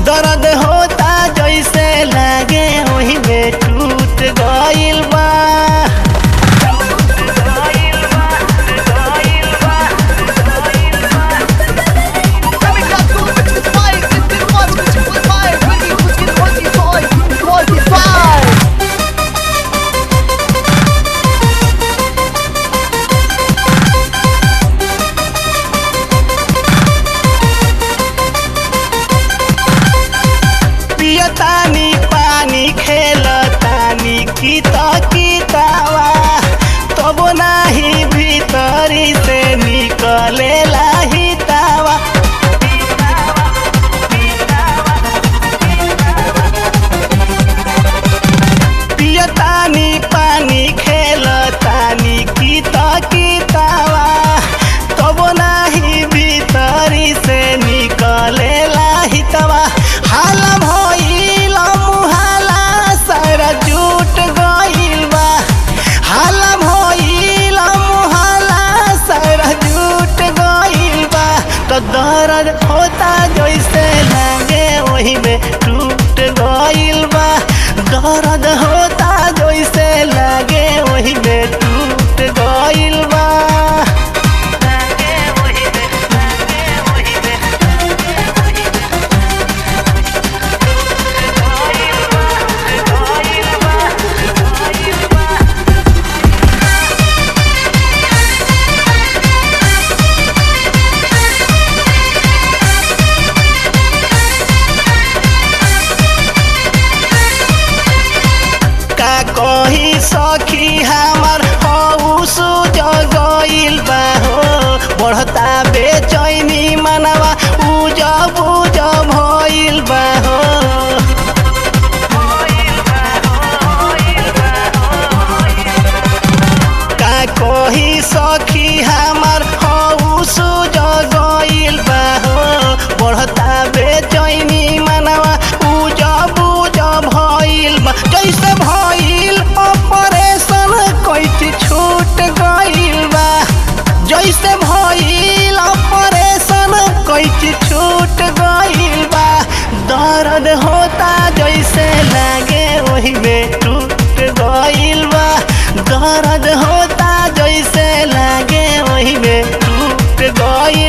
दर्द होता जैसे लागे वही में टूट गइल बा। पियतानी पानी खेलतानी कितावा तब नाही भीतरी से निकलेला हितावा। पियतानी पानी खेलतानी कितावा तब नाही भीतरी से निकलेला हितवा। हाला भइल मुहाला सारा जुट गइल बा। हाला भइल मुहाला सारा जुट गइल बा। तो दर्द होता जैसे लागे वही में टूट गइल बा। दर्द होता जैसे लागे वही में टूट गइल बा। कही सखी हमार हौस जगइल बा हो। बढ़ता बेचैनी मनवा उजा बुझ भइल बा हो। का कही सखी हमार हौस जगइल बा हो। बढ़ता बेचैनी मनवा उजा बुझ भइल बा। जैसे भइल ऑपरेशन कैची छूट गइल बा। जैसे भइल ऑपरेशन कैची छूट गइल बा। दर्द होता जैसे लागे वही में टूट गइल बा। दर्द होता जैसे लागे वही में टूट गइल